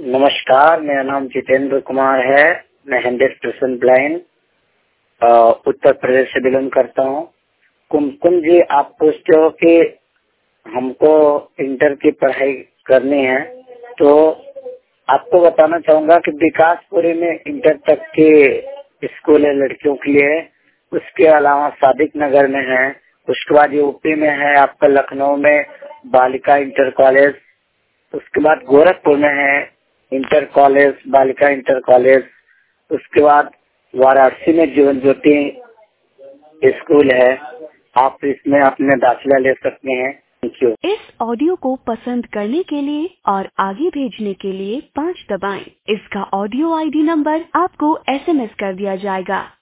नमस्कार, मेरा नाम जितेंद्र कुमार है। मैं 100% ब्लाइंड उत्तर प्रदेश से बिलोंग करता हूँ। कुमकुम जी, आप पूछते हो कि हमको इंटर की पढ़ाई करनी है, तो आपको बताना चाहूंगा कि विकासपुरी में इंटर तक के स्कूल है लड़कियों के लिए। उसके अलावा सादिक नगर में है। उसके बाद यूपी में है आपका लखनऊ में बालिका इंटर कॉलेज। उसके बाद गोरखपुर में है इंटर कॉलेज, बालिका इंटर कॉलेज। उसके बाद वाराणसी में जीवन ज्योति स्कूल है। आप इसमें अपने दाखिला ले सकते हैं। Thank you. इस ऑडियो को पसंद करने के लिए और आगे भेजने के लिए 5 दबाएं। इसका ऑडियो आईडी नंबर आपको SMS कर दिया जाएगा।